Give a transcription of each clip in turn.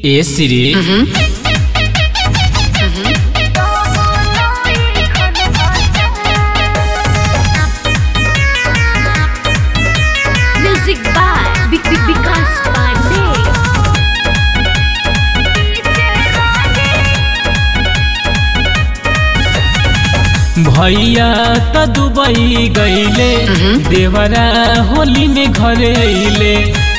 ए सिरी music by Vikas Pandey. भैया त दुबई गईले देवरा होली में घरे अइले।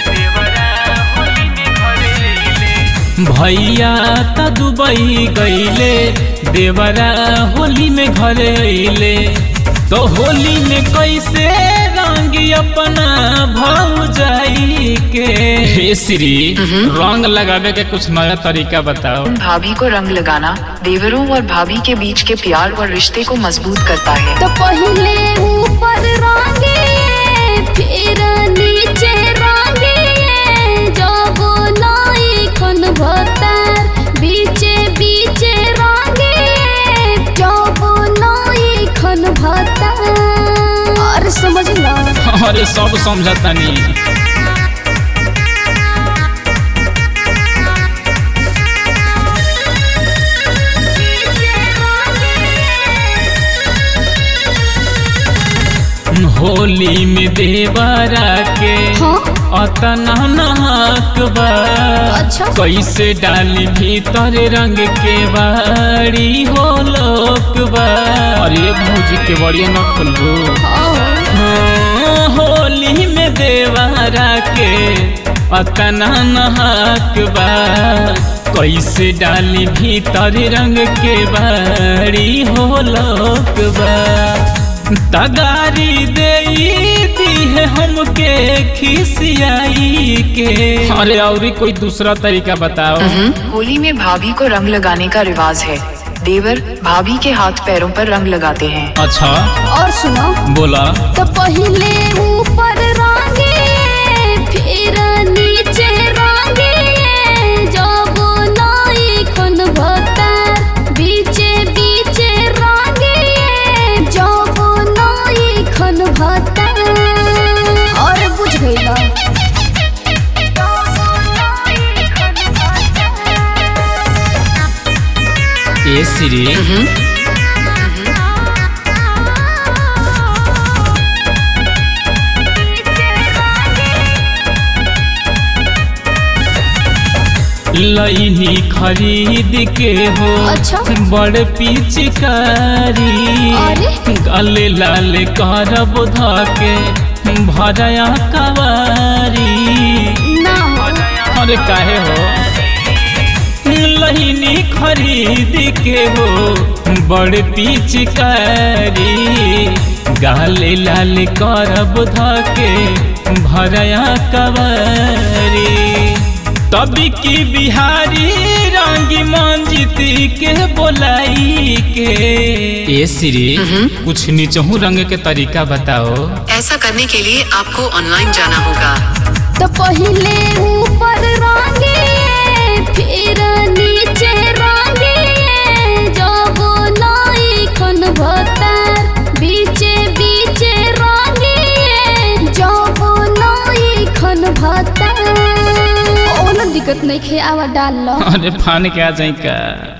भैया त दुबई गईले देवरा होली में घरे अइले। तो होली में कैसे रंगी अपना भौजाई के। हे श्री रंग लगावे के कुछ नया तरीका बताओ। भाभी को रंग लगाना देवरों और भाभी के बीच के प्यार और रिश्ते को मजबूत करता है। तो पहले ऊपर रंगे फिर नीचे रंगे, जब नई खन भतर बीचे बीचे रंगे, जब नई खन भतर। अरे समझ ला। अरे सब समझतानी। होली में देवरा के अतना नाक बा। अच्छा। कैसे डाली भीतर रंग के बाड़ी हो लोक बा। अरे भौजी के बड़िया न खुलबू। होली में देवरा के अतना नाक बा। कैसे डाली भीतर रंग के बाड़ी हो लोक बा। तगारी दी है हमके खिसियाई के। अरे और कोई दूसरा तरीका बताओ। होली में भाभी को रंग लगाने का रिवाज है। देवर भाभी के हाथ पैरों पर रंग लगाते हैं। अच्छा और सुनो बोला। तो पहले ऊपर रंगे फिर नीचे रंगे, जब नई खन भतर बीचे बीचे रंगे, जब नई खन भतर। और बुझ गईला। ए श्री लईनी खरीद के हो। अच्छा। बड़ पिचकारी अरे? गले लाल करब धके भरया कवारी। ना हो। अरे काहे हो। लईनी खरीद के हो बड़ पिचकारी, गाले लाल करब धके भरया कवारी। तभी की बिहारी रंगी मंजिती के बोलाई के। ए श्री कुछ नीचहू रंग के तरीका बताओ। ऐसा करने के लिए आपको ऑनलाइन जाना होगा। तो पहले ऊपर रंगे फिर नीचे रंगे, जब नई खन भतर बीचे बीचे रंगे, जब नई खन भतर। दिक्कत नहीं खे आवा डाल लो। अरे फान के आ जाए का।